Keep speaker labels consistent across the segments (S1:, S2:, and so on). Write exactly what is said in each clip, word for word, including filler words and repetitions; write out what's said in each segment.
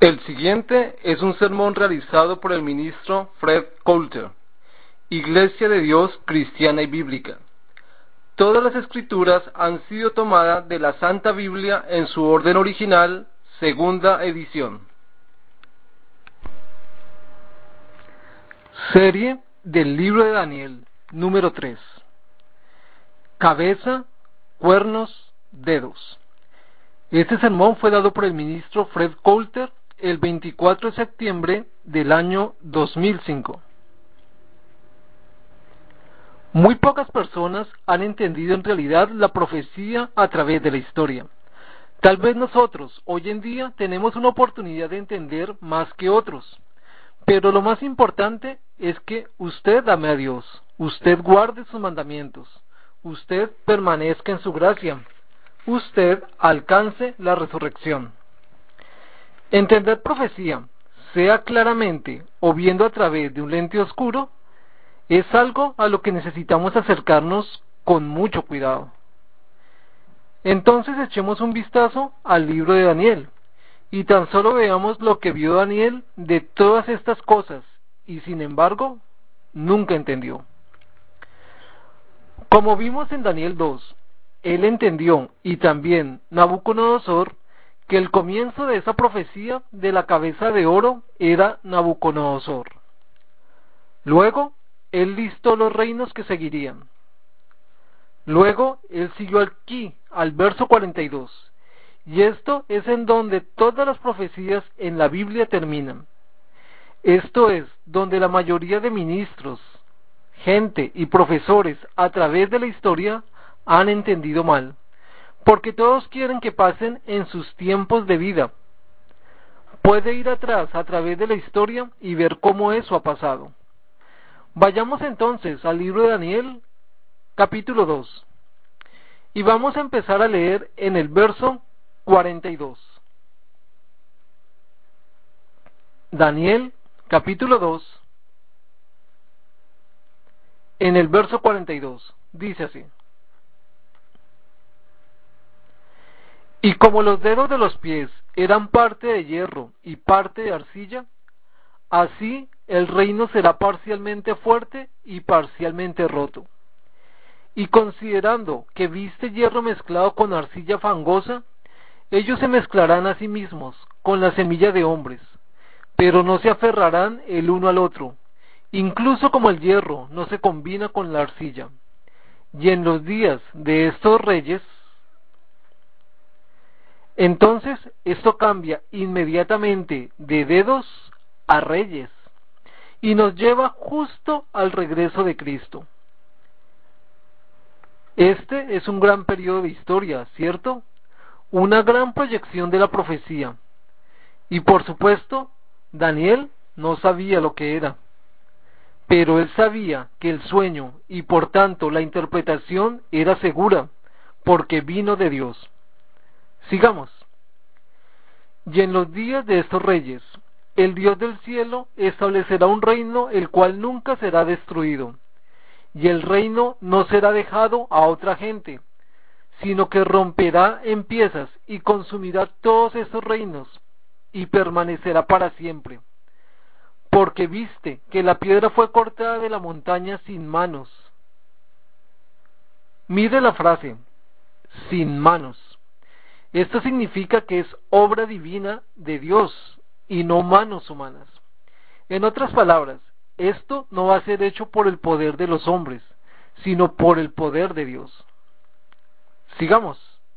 S1: El siguiente es un sermón realizado por el ministro Fred Coulter, Iglesia de Dios Cristiana y Bíblica. Todas las escrituras han sido tomadas de la Santa Biblia en su orden original, segunda edición. Serie del libro de Daniel, número tres. Cabeza, cuernos, dedos. Este sermón fue dado por el ministro Fred Coulter el veinticuatro de septiembre del año dos mil cinco. Muy pocas personas han entendido en realidad la profecía a través de la historia. Tal vez nosotros, hoy en día, tenemos una oportunidad de entender más que otros. Pero lo más importante es que usted ame a Dios, usted guarde sus mandamientos, usted permanezca en su gracia, usted alcance la resurrección. Entender profecía, sea claramente o viendo a través de un lente oscuro, es algo a lo que necesitamos acercarnos con mucho cuidado. Entonces echemos un vistazo al libro de Daniel, y tan solo veamos lo que vio Daniel de todas estas cosas, y sin embargo, nunca entendió. Como vimos en Daniel dos, él entendió, y también Nabucodonosor, que el comienzo de esa profecía de la cabeza de oro era Nabucodonosor. Luego, él listó los reinos que seguirían. Luego, él siguió aquí, al verso cuarenta y dos, y esto es en donde todas las profecías en la Biblia terminan. Esto es donde la mayoría de ministros, gente y profesores a través de la historia han entendido mal, porque todos quieren que pasen en sus tiempos de vida. Puede ir atrás a través de la historia y ver cómo eso ha pasado. Vayamos entonces al libro de Daniel, capítulo dos, y vamos a empezar a leer en el verso cuarenta y dos. Daniel, capítulo dos, en el verso cuarenta y dos, dice así: Y como los dedos de los pies eran parte de hierro y parte de arcilla, así el reino será parcialmente fuerte y parcialmente roto. Y considerando que viste hierro mezclado con arcilla fangosa, ellos se mezclarán a sí mismos con la semilla de hombres, pero no se aferrarán el uno al otro, incluso como el hierro no se combina con la arcilla. Y en los días de estos reyes, entonces esto cambia inmediatamente de dedos a reyes, y nos lleva justo al regreso de Cristo. Este es un gran periodo de historia, ¿cierto? Una gran proyección de la profecía. Y por supuesto, Daniel no sabía lo que era, pero él sabía que el sueño y por tanto la interpretación era segura, porque vino de Dios. Sigamos. Y en los días de estos reyes, el Dios del cielo establecerá un reino el cual nunca será destruido, y el reino no será dejado a otra gente, sino que romperá en piezas y consumirá todos estos reinos, y permanecerá para siempre. Porque viste que la piedra fue cortada de la montaña sin manos. Mire la frase, sin manos. Esto significa que es obra divina de Dios y no manos humanas. En otras palabras, esto no va a ser hecho por el poder de los hombres, sino por el poder de Dios. Sigamos.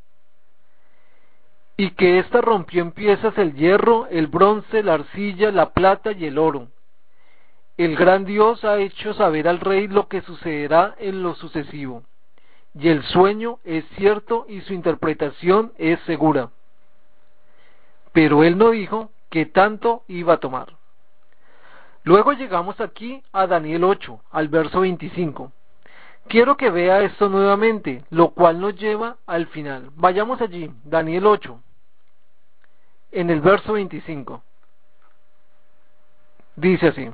S1: Y que ésta rompió en piezas el hierro, el bronce, la arcilla, la plata y el oro. El gran Dios ha hecho saber al rey lo que sucederá en lo sucesivo, y el sueño es cierto y su interpretación es segura. Pero él no dijo que tanto iba a tomar. Luego llegamos aquí a Daniel ocho, al verso veinticinco. Quiero que vea esto nuevamente, lo cual nos lleva al final. Vayamos allí, Daniel ocho, en el verso veinticinco. Dice así: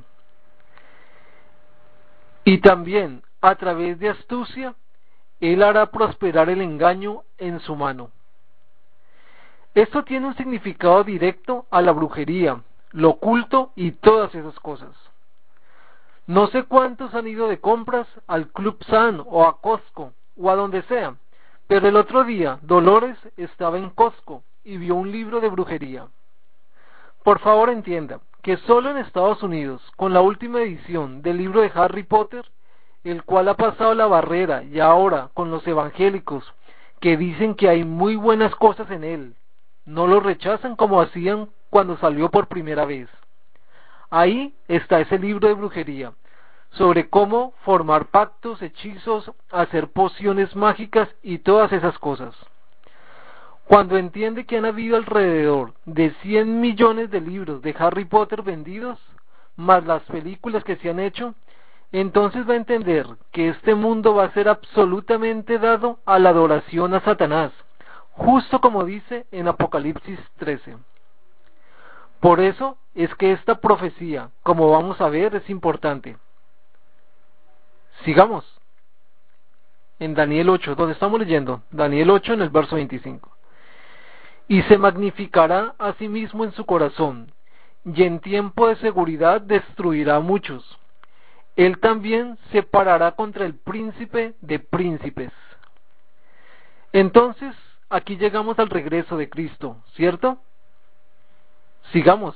S1: Y también, a través de astucia, él hará prosperar el engaño en su mano. Esto tiene un significado directo a la brujería, lo oculto y todas esas cosas. No sé cuántos han ido de compras al Club San o a Costco o a donde sea, pero el otro día Dolores estaba en Costco y vio un libro de brujería. Por favor entienda que solo en Estados Unidos, con la última edición del libro de Harry Potter, el cual ha pasado la barrera, y ahora con los evangélicos que dicen que hay muy buenas cosas en él, no lo rechazan como hacían cuando salió por primera vez. Ahí está ese libro de brujería, sobre cómo formar pactos, hechizos, hacer pociones mágicas y todas esas cosas. Cuando entiende que han habido alrededor de cien millones de libros de Harry Potter vendidos, más las películas que se han hecho, entonces va a entender que este mundo va a ser absolutamente dado a la adoración a Satanás, justo como dice en Apocalipsis trece. Por eso es que esta profecía, como vamos a ver, es importante. Sigamos en Daniel ocho, donde estamos leyendo, Daniel ocho en el verso veinticinco. Y se magnificará a sí mismo en su corazón, y en tiempo de seguridad destruirá a muchos. Él también se parará contra el príncipe de príncipes. Entonces, aquí llegamos al regreso de Cristo, ¿cierto? Sigamos.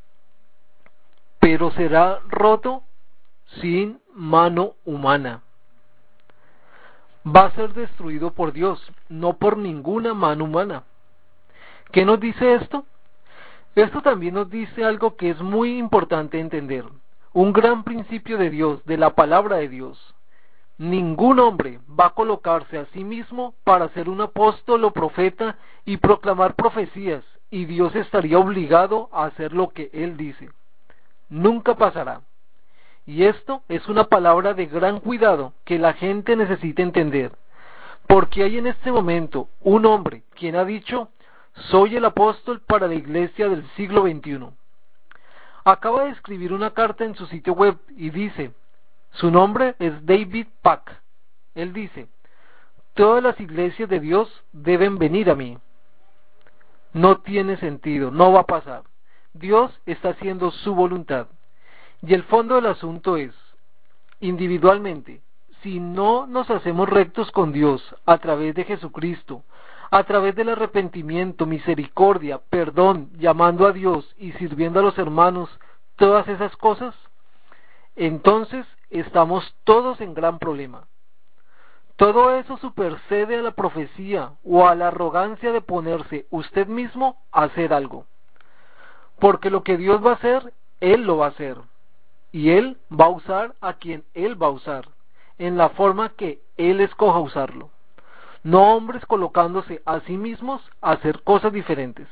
S1: Pero será roto sin mano humana. Va a ser destruido por Dios, no por ninguna mano humana. ¿Qué nos dice esto? Esto también nos dice algo que es muy importante entender. Un gran principio de Dios, de la palabra de Dios. Ningún hombre va a colocarse a sí mismo para ser un apóstol o profeta y proclamar profecías, y Dios estaría obligado a hacer lo que Él dice. Nunca pasará. Y esto es una palabra de gran cuidado que la gente necesita entender, porque hay en este momento un hombre quien ha dicho: soy el apóstol para la iglesia del siglo veintiuno. Acaba de escribir una carta en su sitio web y dice, su nombre es David Pack. Él dice, todas las iglesias de Dios deben venir a mí. No tiene sentido, no va a pasar. Dios está haciendo su voluntad. Y el fondo del asunto es, individualmente, si no nos hacemos rectos con Dios a través de Jesucristo, a través del arrepentimiento, misericordia, perdón, llamando a Dios y sirviendo a los hermanos, todas esas cosas, entonces estamos todos en gran problema. Todo eso supersede a la profecía o a la arrogancia de ponerse usted mismo a hacer algo. Porque lo que Dios va a hacer, Él lo va a hacer. Y Él va a usar a quien Él va a usar, en la forma que Él escoja usarlo. No hombres colocándose a sí mismos a hacer cosas diferentes.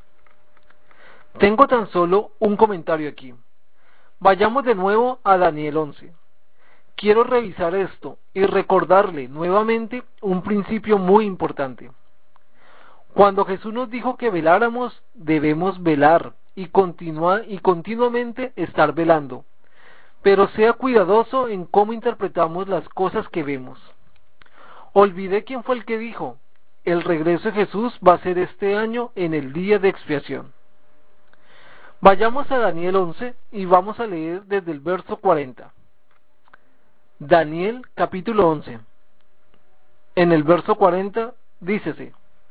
S1: Tengo tan solo un comentario aquí. Vayamos de nuevo a Daniel once. Quiero revisar esto y recordarle nuevamente un principio muy importante. Cuando Jesús nos dijo que veláramos, debemos velar y, continua, y continuamente estar velando. Pero sea cuidadoso en cómo interpretamos las cosas que vemos. Olvidé quién fue el que dijo, el regreso de Jesús va a ser este año en el día de expiación. Vayamos a Daniel once y vamos a leer desde el verso cuarenta. Daniel capítulo once. En el verso cuarenta dícese,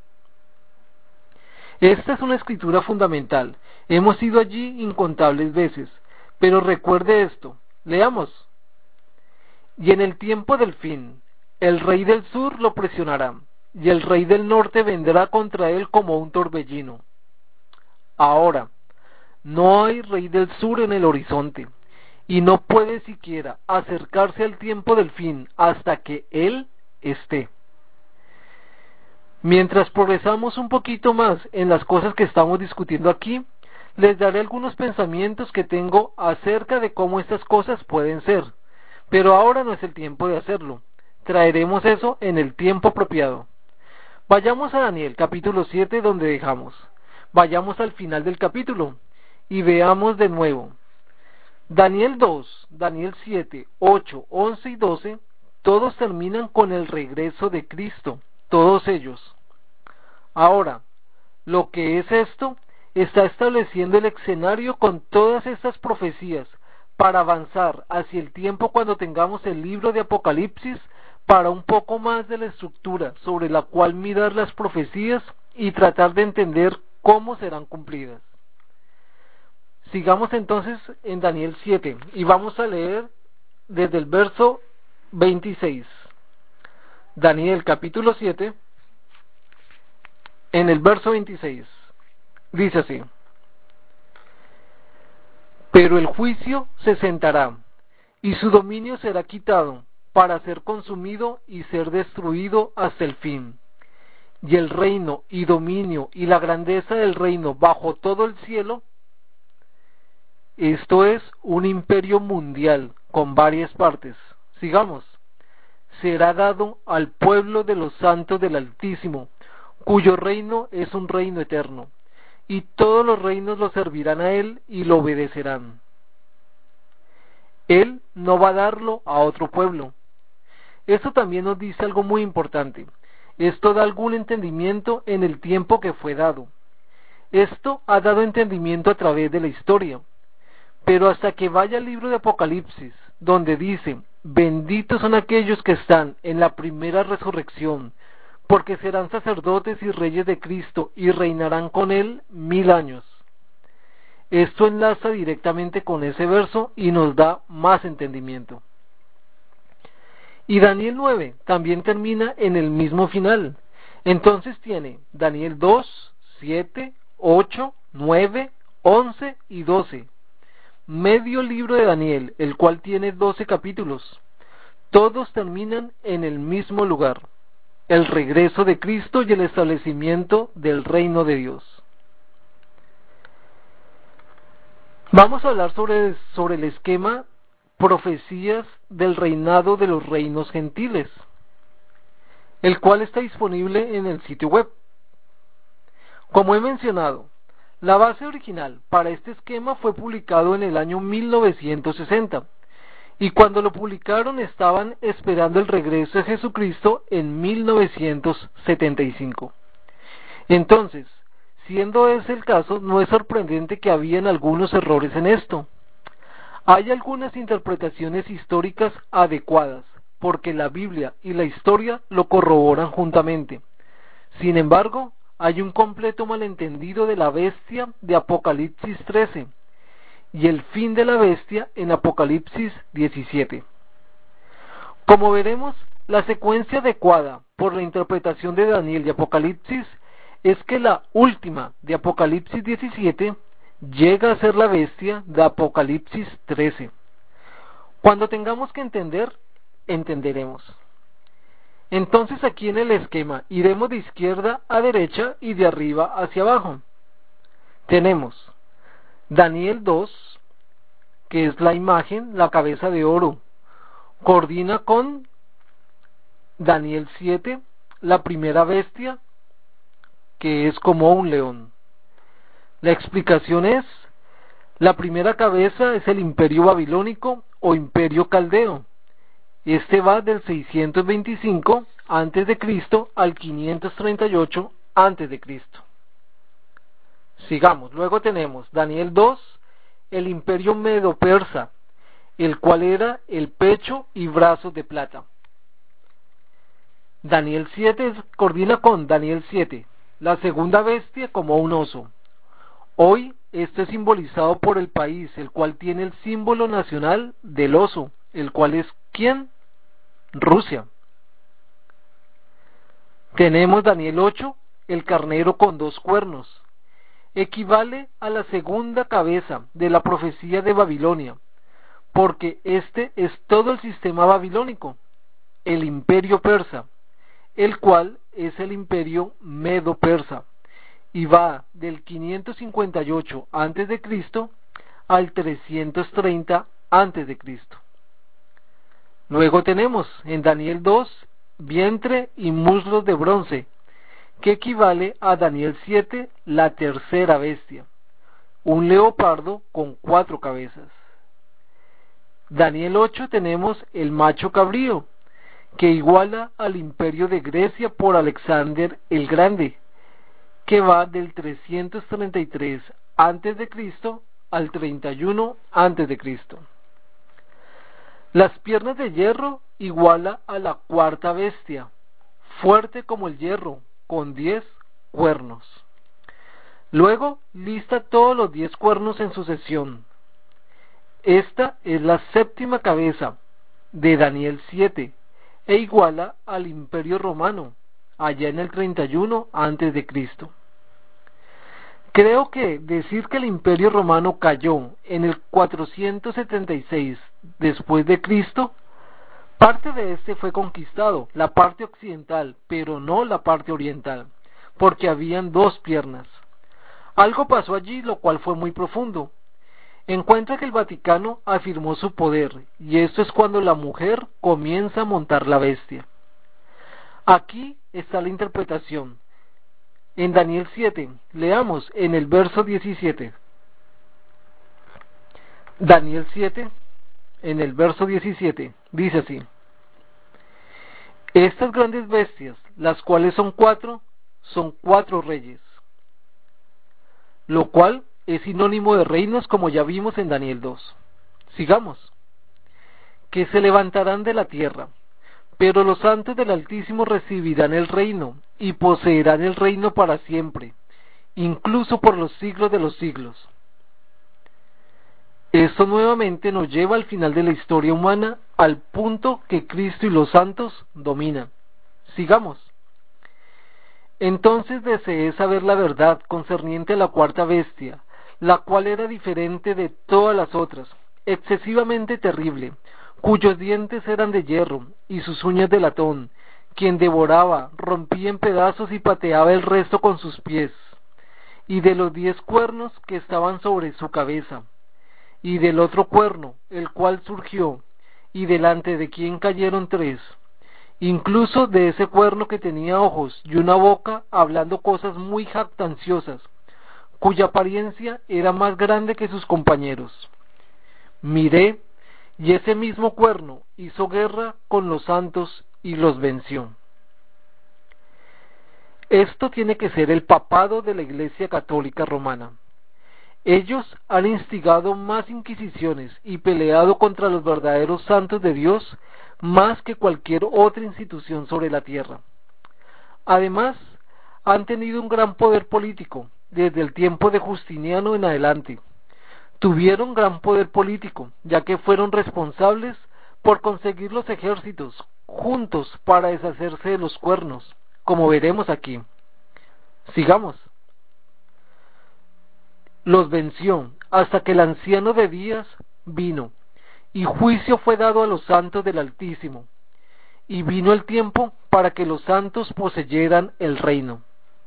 S1: esta es una escritura fundamental, hemos ido allí incontables veces, pero recuerde esto, leamos. Y en el tiempo del fin, el rey del sur lo presionará, y el rey del norte vendrá contra él como un torbellino. Ahora, no hay rey del sur en el horizonte, y no puede siquiera acercarse al tiempo del fin hasta que él esté. Mientras progresamos un poquito más en las cosas que estamos discutiendo aquí, les daré algunos pensamientos que tengo acerca de cómo estas cosas pueden ser, pero ahora no es el tiempo de hacerlo. Traeremos eso en el tiempo apropiado. Vayamos a Daniel capítulo siete donde dejamos. Vayamos al final del capítulo y veamos de nuevo. Daniel dos, Daniel siete, ocho, once y doce, todos terminan con el regreso de Cristo, todos ellos. Ahora, Lo que es esto, está estableciendo el escenario con todas estas profecías para avanzar hacia el tiempo cuando tengamos el libro de Apocalipsis, para un poco más de la estructura sobre la cual mirar las profecías y tratar de entender cómo serán cumplidas. Sigamos entonces en Daniel siete y vamos a leer desde el verso veintiséis. Daniel capítulo siete, en el verso veintiséis, dice así: Pero el juicio se sentará, y su dominio será quitado, para ser consumido y ser destruido hasta el fin. Y el reino y dominio y la grandeza del reino bajo todo el cielo, esto es un imperio mundial con varias partes. Sigamos. Será dado al pueblo de los santos del Altísimo, cuyo reino es un reino eterno, y todos los reinos lo servirán a él y lo obedecerán. Él no va a darlo a otro pueblo. Esto también nos dice algo muy importante. Esto da algún entendimiento en el tiempo que fue dado. Esto ha dado entendimiento a través de la historia. Pero hasta que vaya al libro de Apocalipsis, donde dice: benditos son aquellos que están en la primera resurrección, porque serán sacerdotes y reyes de Cristo y reinarán con él mil años. Esto enlaza directamente con ese verso y nos da más entendimiento. Y Daniel nueve también termina en el mismo final. Entonces tiene Daniel dos, siete, ocho, nueve, once y doce. Medio libro de Daniel, el cual tiene doce capítulos. Todos terminan en el mismo lugar: el regreso de Cristo y el establecimiento del reino de Dios. Vamos a hablar sobre, sobre el esquema profecías del reinado de los reinos gentiles, el cual está disponible en el sitio web. Como he mencionado, la base original para este esquema fue publicado en el año mil novecientos sesenta, y cuando lo publicaron estaban esperando el regreso de Jesucristo en mil novecientos setenta y cinco. Entonces, siendo ese el caso, no es sorprendente que habían algunos errores en esto. Hay algunas interpretaciones históricas adecuadas, porque la Biblia y la historia lo corroboran juntamente. Sin embargo, hay un completo malentendido de la bestia de Apocalipsis trece y el fin de la bestia en Apocalipsis diecisiete. Como veremos, la secuencia adecuada por la interpretación de Daniel y Apocalipsis es que la última de Apocalipsis diecisiete llega a ser la bestia de Apocalipsis trece. Cuando tengamos que entender, entenderemos. Entonces aquí en el esquema iremos de izquierda a derecha y de arriba hacia abajo. Tenemos Daniel dos, que es la imagen, la cabeza de oro. Coordina con Daniel siete, la primera bestia, que es como un león. La explicación es: la primera cabeza es el imperio babilónico o imperio caldeo. Este va del seiscientos veinticinco antes de Cristo al quinientos treinta y ocho antes de Cristo. Sigamos. Luego tenemos Daniel dos, el imperio medo-persa, el cual era el pecho y brazos de plata. Daniel siete coordina con Daniel siete, la segunda bestia, como un oso. Hoy esto es simbolizado por el país, el cual tiene el símbolo nacional del oso, el cual es ¿quién? Rusia. Tenemos Daniel ocho, el carnero con dos cuernos. Equivale a la segunda cabeza de la profecía de Babilonia, porque este es todo el sistema babilónico, el imperio persa, el cual es el imperio medo-persa, y va del quinientos cincuenta y ocho antes de Cristo al trescientos treinta antes de Cristo. Luego tenemos en Daniel dos, vientre y muslos de bronce, que equivale a Daniel siete, la tercera bestia, un leopardo con cuatro cabezas. Daniel ocho tenemos el macho cabrío, que iguala al imperio de Grecia por Alexander el Grande, que va del trescientos treinta y tres antes de Cristo al treinta y uno antes de Cristo. Las piernas de hierro iguala a la cuarta bestia, fuerte como el hierro, con diez cuernos. Luego lista todos los diez cuernos en sucesión. Esta es la séptima cabeza de Daniel siete e iguala al Imperio Romano, allá en el treinta y uno antes de Cristo. Creo que decir que el Imperio Romano cayó en el cuatrocientos setenta y seis después de Cristo, parte de este fue conquistado, la parte occidental, pero no la parte oriental, porque habían dos piernas. Algo pasó allí, lo cual fue muy profundo. Encuentra que el Vaticano afirmó su poder, y esto es cuando la mujer comienza a montar la bestia. Aquí está la interpretación. En Daniel siete, leamos en el verso diecisiete. Daniel siete, en el verso diecisiete, dice así: Estas grandes bestias, las cuales son cuatro, son cuatro reyes, lo cual es sinónimo de reinos, como ya vimos en Daniel dos. Sigamos. Que se levantarán de la tierra, pero los santos del Altísimo recibirán el reino, y poseerán el reino para siempre, incluso por los siglos de los siglos. Esto nuevamente nos lleva al final de la historia humana, al punto que Cristo y los santos dominan. Sigamos. Entonces deseé saber la verdad concerniente a la cuarta bestia, la cual era diferente de todas las otras, excesivamente terrible, cuyos dientes eran de hierro y sus uñas de latón, quien devoraba, rompía en pedazos y pateaba el resto con sus pies, y de los diez cuernos que estaban sobre su cabeza, y del otro cuerno, el cual surgió, y delante de quien cayeron tres, incluso de ese cuerno que tenía ojos y una boca, hablando cosas muy jactanciosas, cuya apariencia era más grande que sus compañeros. Miré, y ese mismo cuerno hizo guerra con los santos y los venció. Esto tiene que ser el papado de la Iglesia Católica Romana. Ellos han instigado más inquisiciones y peleado contra los verdaderos santos de Dios más que cualquier otra institución sobre la tierra. Además, han tenido un gran poder político desde el tiempo de Justiniano en adelante. Tuvieron gran poder político, ya que fueron responsables por conseguir los ejércitos juntos para deshacerse de los cuernos, como veremos aquí. Sigamos. Los venció hasta que el anciano de días vino, y juicio fue dado a los santos del Altísimo, y vino el tiempo para que los santos poseyeran el reino.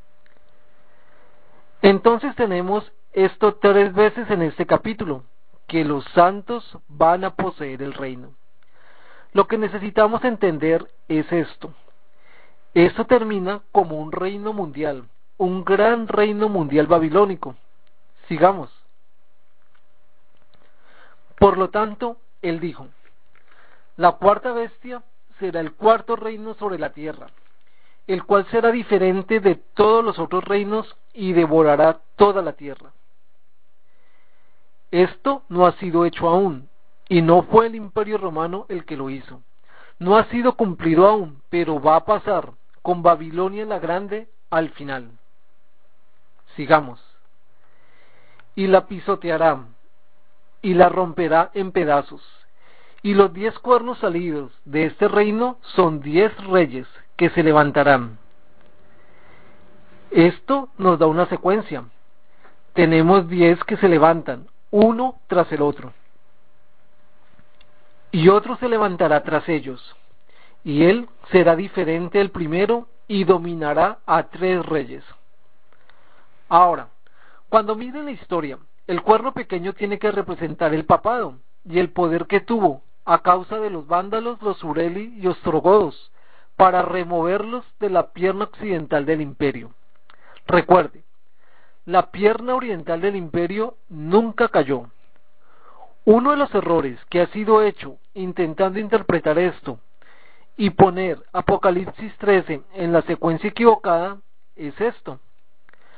S1: Entonces tenemos esto tres veces en este capítulo, que los santos van a poseer el reino. Lo que necesitamos entender es esto. Esto termina como un reino mundial, un gran reino mundial babilónico. Sigamos. Por lo tanto, él dijo: la cuarta bestia será el cuarto reino sobre la tierra, el cual será diferente de todos los otros reinos y devorará toda la tierra. Esto no ha sido hecho aún, y no fue el Imperio Romano el que lo hizo. No ha sido cumplido aún, pero va a pasar con Babilonia la Grande al final. Sigamos. Y la pisoteará, y la romperá en pedazos. Y los diez cuernos salidos de este reino son diez reyes que se levantarán. Esto nos da una secuencia. Tenemos diez que se levantan, uno tras el otro. Y otro se levantará tras ellos, y él será diferente del primero y dominará a tres reyes. Ahora, cuando miren la historia, el cuerno pequeño tiene que representar el papado y el poder que tuvo a causa de los vándalos, los sureli y ostrogodos, para removerlos de la pierna occidental del imperio. Recuerde, la pierna oriental del imperio nunca cayó. Uno de los errores que ha sido hecho intentando interpretar esto y poner Apocalipsis trece en la secuencia equivocada es esto.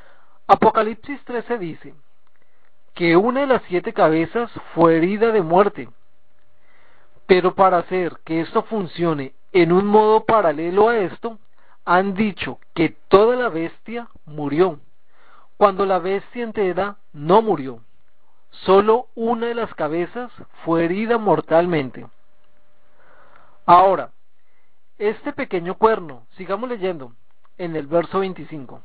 S1: Apocalipsis trece dice que una de las siete cabezas fue herida de muerte, pero para hacer que esto funcione en un modo paralelo a esto, han dicho que toda la bestia murió, cuando la bestia entera no murió. Solo una de las cabezas fue herida mortalmente. Ahora, este pequeño cuerno, sigamos leyendo en el verso veinticinco.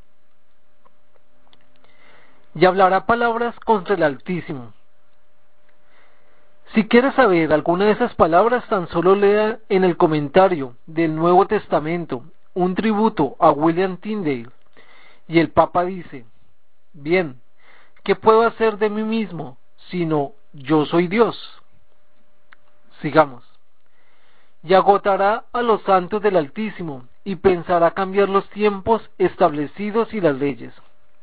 S1: Y hablará palabras contra el Altísimo. Si quieres saber alguna de esas palabras, tan solo lea en el comentario del Nuevo Testamento un tributo a William Tyndale, y el Papa dice: bien, ¿qué puedo hacer de mí mismo sino yo soy Dios? Sigamos. Y agotará a los santos del Altísimo, y pensará cambiar los tiempos establecidos y las leyes.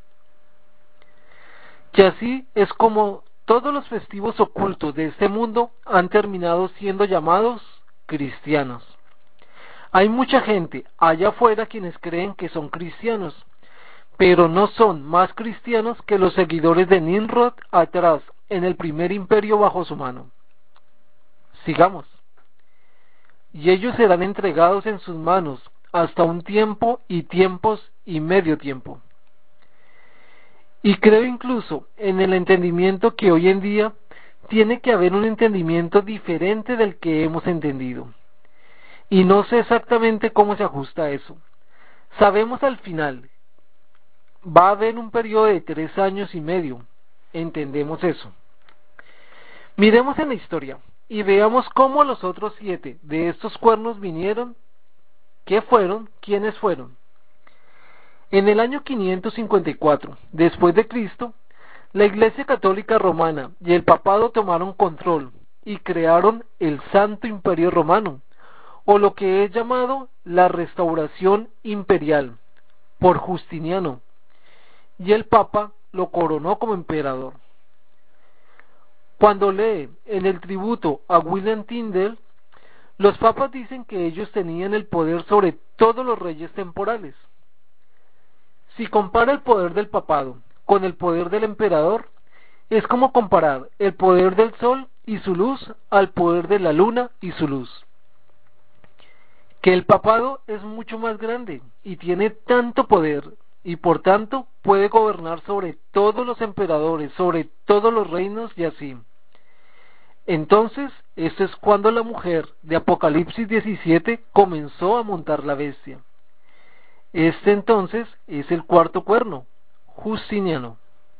S1: Que así es como todos los festivos ocultos de este mundo han terminado siendo llamados cristianos. Hay mucha gente allá afuera quienes creen que son cristianos, pero no son más cristianos que los seguidores de Nimrod atrás en el primer imperio bajo su mano. Sigamos. Y ellos serán entregados en sus manos hasta un tiempo y tiempos y medio tiempo. Y creo incluso en el entendimiento que hoy en día tiene que haber un entendimiento diferente del que hemos entendido. Y no sé exactamente cómo se ajusta a eso. Sabemos al final, va a haber un periodo de tres años y medio. Entendemos eso. Miremos en la historia y veamos cómo los otros siete de estos cuernos vinieron, qué fueron, quiénes fueron. En el año quinientos cincuenta y cuatro después de Cristo, la Iglesia Católica Romana y el Papado tomaron control y crearon el Santo Imperio Romano, o lo que es llamado la Restauración Imperial, por Justiniano, y el Papa lo coronó como emperador. Cuando lee en el tributo a William Tyndale, los papas dicen que ellos tenían el poder sobre todos los reyes temporales. Si compara el poder del papado con el poder del emperador, es como comparar el poder del sol y su luz al poder de la luna y su luz. Que el papado es mucho más grande y tiene tanto poder, y por tanto puede gobernar sobre todos los emperadores, sobre todos los reinos y así. Entonces, esto es cuando la mujer de Apocalipsis diecisiete comenzó a montar la bestia. Este entonces es el cuarto cuerno, Justiniano.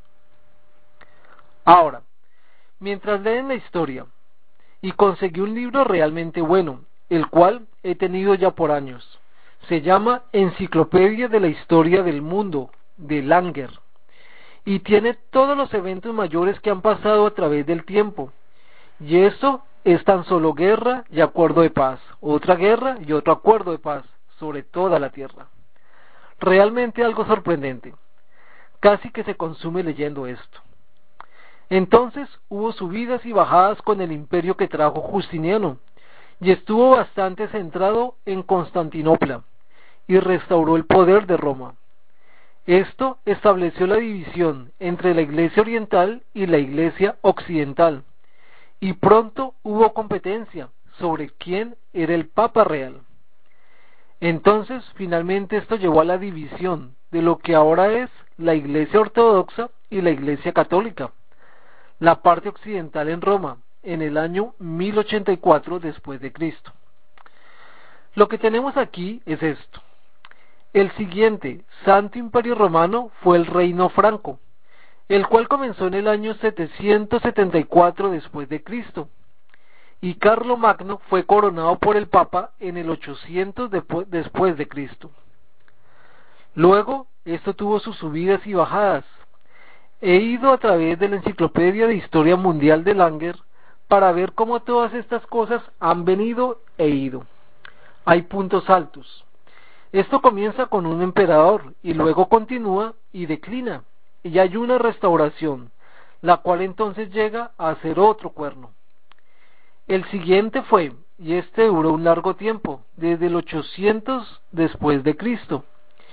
S1: Ahora, mientras leen la historia, y conseguí un libro realmente bueno, el cual he tenido ya por años. Se llama Enciclopedia de la Historia del Mundo, de Langer, y tiene todos los eventos mayores que han pasado a través del tiempo. Y eso es tan solo guerra y acuerdo de paz, otra guerra y otro acuerdo de paz sobre toda la tierra. Realmente algo sorprendente. Casi que se consume leyendo esto. Entonces hubo subidas y bajadas con el imperio que trajo Justiniano, y estuvo bastante centrado en Constantinopla, y restauró el poder de Roma. Esto estableció la división entre la Iglesia Oriental y la Iglesia Occidental, y pronto hubo competencia sobre quién era el Papa real. Entonces, finalmente esto llevó a la división de lo que ahora es la Iglesia Ortodoxa y la Iglesia Católica, la parte occidental en Roma, en el año mil ochenta y cuatro después de Cristo. Lo que tenemos aquí es esto. El siguiente Santo Imperio Romano fue el Reino Franco, el cual comenzó en el año setecientos setenta y cuatro después de Cristo. Y Carlomagno fue coronado por el Papa en el ochocientos después de Cristo. Luego, esto tuvo sus subidas y bajadas. He ido a través de la Enciclopedia de Historia Mundial de Langer para ver cómo todas estas cosas han venido e ido. Hay puntos altos. Esto comienza con un emperador y luego continúa y declina. Y hay una restauración, la cual entonces llega a ser otro cuerno. El siguiente fue, y este duró un largo tiempo, desde el ochocientos después de Cristo,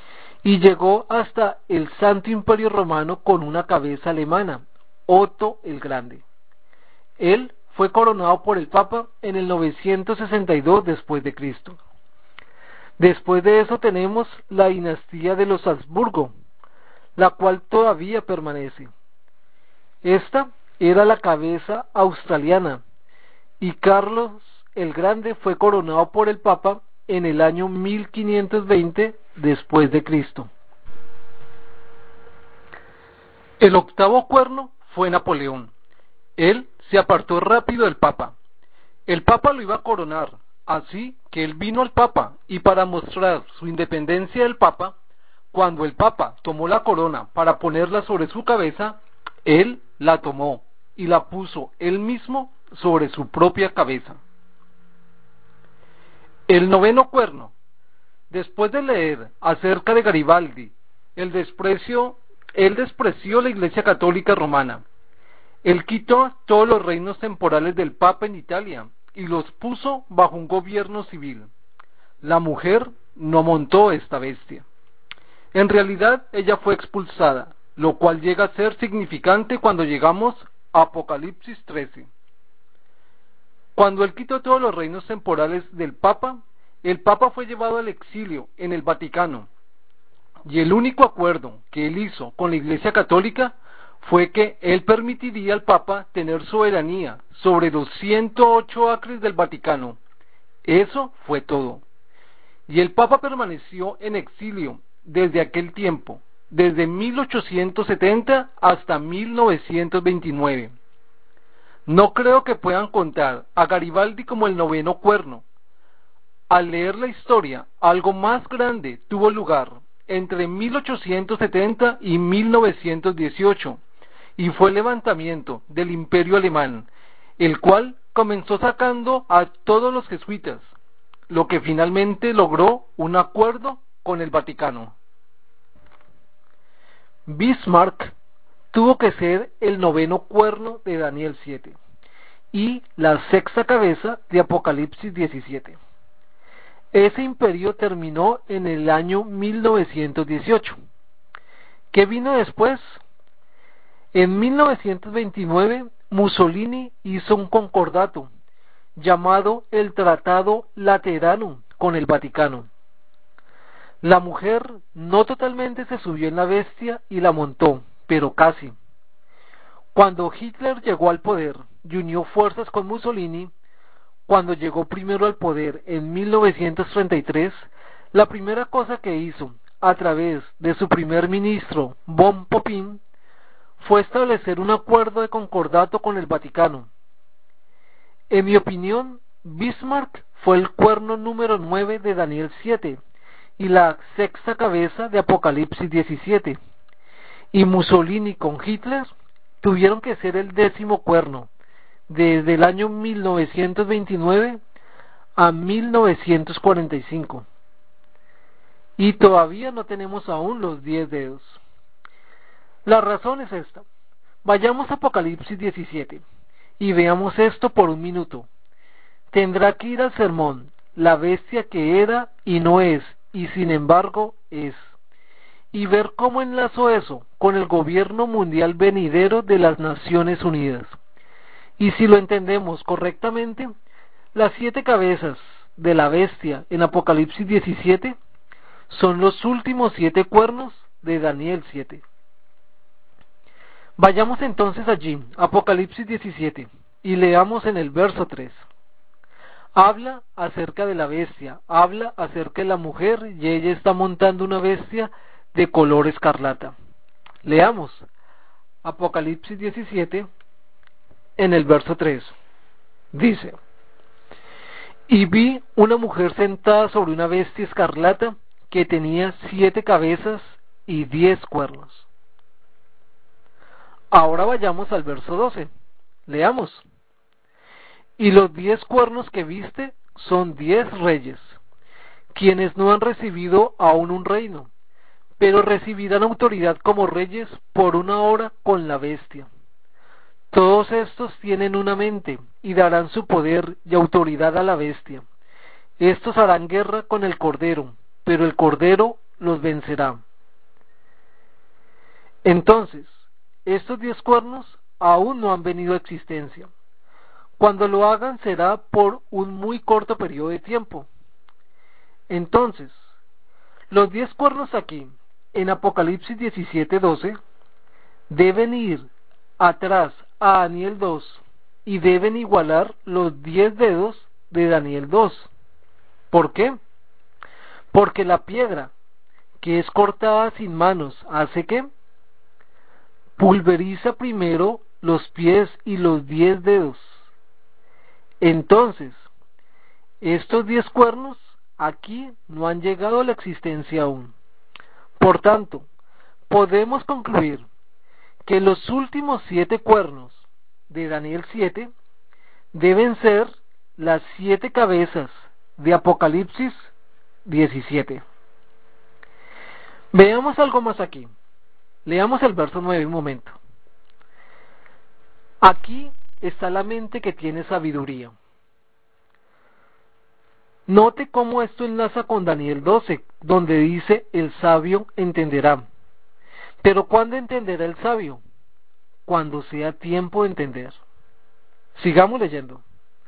S1: y llegó hasta el Santo Imperio Romano con una cabeza alemana, Otto el Grande. Él fue coronado por el Papa en el novecientos sesenta y dos después de Cristo. Después de eso tenemos la dinastía de los Habsburgo, la cual todavía permanece. Esta era la cabeza australiana, y Carlos el Grande fue coronado por el Papa en el año mil quinientos veinte después de Cristo. El octavo cuerno fue Napoleón. Él se apartó rápido del Papa. El Papa lo iba a coronar, así que él vino al Papa, y para mostrar su independencia del Papa, cuando el Papa tomó la corona para ponerla sobre su cabeza, él la tomó y la puso él mismo sobre su propia cabeza. El noveno cuerno. Después de leer acerca de Garibaldi, el desprecio, él despreció la Iglesia Católica Romana. Él quitó todos los reinos temporales del Papa en Italia y los puso bajo un gobierno civil. La mujer no montó esta bestia. En realidad ella fue expulsada, lo cual llega a ser significante cuando llegamos a Apocalipsis trece. Cuando él quitó todos los reinos temporales del Papa, el Papa fue llevado al exilio en el Vaticano, y el único acuerdo que él hizo con la Iglesia Católica fue que él permitiría al Papa tener soberanía sobre los ciento ocho acres del Vaticano. Eso fue todo. Y el Papa permaneció en exilio desde aquel tiempo, desde mil ochocientos setenta hasta mil novecientos veintinueve. No creo que puedan contar a Garibaldi como el noveno cuerno. Al leer la historia, algo más grande tuvo lugar entre mil ochocientos setenta y mil novecientos dieciocho, y fue el levantamiento del Imperio Alemán, el cual comenzó sacando a todos los jesuitas, lo que finalmente logró un acuerdo con el Vaticano. Bismarck tuvo que ser el noveno cuerno de Daniel siete y la sexta cabeza de Apocalipsis diecisiete. Ese imperio terminó en el año mil novecientos dieciocho. ¿Qué vino después? En mil novecientos veintinueve, Mussolini hizo un concordato llamado el Tratado Lateranum con el Vaticano. La mujer no totalmente se subió en la bestia y la montó, pero casi. Cuando Hitler llegó al poder y unió fuerzas con Mussolini, cuando llegó primero al poder en mil novecientos treinta y tres, la primera cosa que hizo a través de su primer ministro, von Papen, fue establecer un acuerdo de concordato con el Vaticano. En mi opinión, Bismarck fue el cuerno número nueve de Daniel siete y la sexta cabeza de Apocalipsis diecisiete, y Mussolini con Hitler tuvieron que ser el décimo cuerno, desde el año mil novecientos veintinueve a mil novecientos cuarenta y cinco. Y todavía no tenemos aún los diez dedos. La razón es esta. Vayamos a Apocalipsis diecisiete y veamos esto por un minuto. Tendrá que ir al sermón, la bestia que era y no es, y sin embargo es, y ver cómo enlazo eso con el gobierno mundial venidero de las Naciones Unidas. Y si lo entendemos correctamente, las siete cabezas de la bestia en Apocalipsis diecisiete son los últimos siete cuernos de Daniel siete. Vayamos entonces allí, Apocalipsis diecisiete, y leamos en el verso tres. Habla acerca de la bestia, habla acerca de la mujer, y ella está montando una bestia de color escarlata. Leamos, Apocalipsis diecisiete, en el verso tres. Dice: y vi una mujer sentada sobre una bestia escarlata que tenía siete cabezas y diez cuernos. Ahora vayamos al verso doce. Leamos. Y los diez cuernos que viste son diez reyes, quienes no han recibido aún un reino, pero recibirán autoridad como reyes por una hora con la bestia. Todos estos tienen una mente y darán su poder y autoridad a la bestia. Estos harán guerra con el Cordero, pero el Cordero los vencerá, Entonces, estos diez cuernos aún no han venido a existencia. Cuando lo hagan será por un muy corto periodo de tiempo. Entonces, los diez cuernos aquí, en Apocalipsis diecisiete doce, deben ir atrás a Daniel dos y deben igualar los diez dedos de Daniel dos. ¿Por qué? Porque la piedra que es cortada sin manos hace que pulveriza primero los pies y los diez dedos. Entonces, estos diez cuernos aquí no han llegado a la existencia aún. Por tanto, podemos concluir que los últimos siete cuernos de Daniel siete deben ser las siete cabezas de Apocalipsis diecisiete. Veamos algo más aquí. Leamos el verso nueve un momento. Aquí está la mente que tiene sabiduría. Note cómo esto enlaza con Daniel doce, donde dice el sabio entenderá. Pero ¿cuándo entenderá el sabio? Cuando sea tiempo de entender. Sigamos leyendo.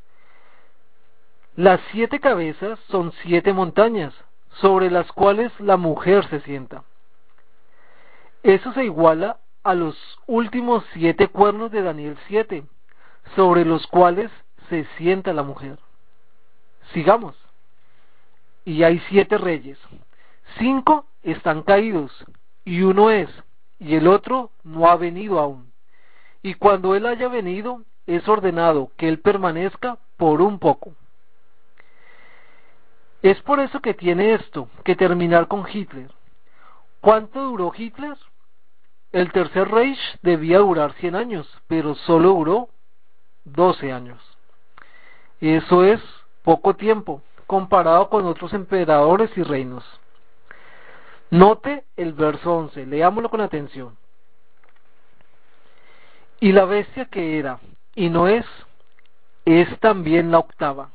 S1: Las siete cabezas son siete montañas, sobre las cuales la mujer se sienta. Eso se iguala a los últimos siete cuernos de Daniel siete, sobre los cuales se sienta la mujer. Sigamos. Y hay siete reyes. Cinco están caídos, y uno es, y el otro no ha venido aún. Y cuando él haya venido, es ordenado que él permanezca por un poco. Es por eso que tiene esto que terminar con Hitler. ¿Cuánto duró Hitler? El Tercer Reich debía durar cien años, pero solo duró doce años. Eso es poco tiempo, comparado con otros emperadores y reinos. Note el verso once, leámoslo con atención. Y la bestia que era, y no es, es también la octava.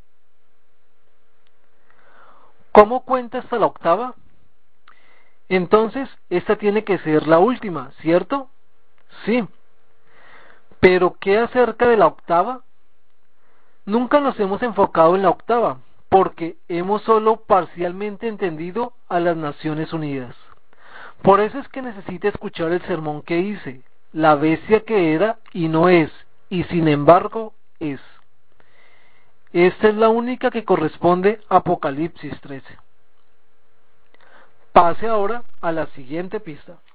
S1: ¿Cómo cuenta hasta la octava? Entonces, esta tiene que ser la última, ¿cierto? Sí. Pero, ¿qué acerca de la octava? Nunca nos hemos enfocado en la octava, porque hemos solo parcialmente entendido a las Naciones Unidas. Por eso es que necesita escuchar el sermón que hice, la bestia que era y no es, y sin embargo es. Esta es la única que corresponde a Apocalipsis trece. Pase ahora a la siguiente pista.